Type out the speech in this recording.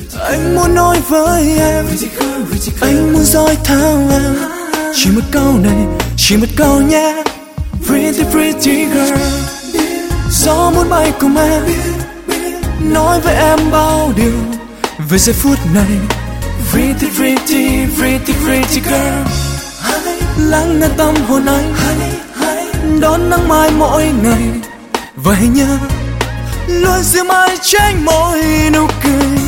Anh muốn nói với em, anh muốn dõi theo em. Chỉ một câu này, chỉ một câu nhé. Pretty pretty girl, gió muốn bay cùng em, nói với em bao điều về giây phút này. Pretty pretty pretty pretty girl, lắng nghe tâm hồn anh, đón nắng mai mỗi ngày. Và hãy nhớ luôn giữ mãi trên môi nụ cười.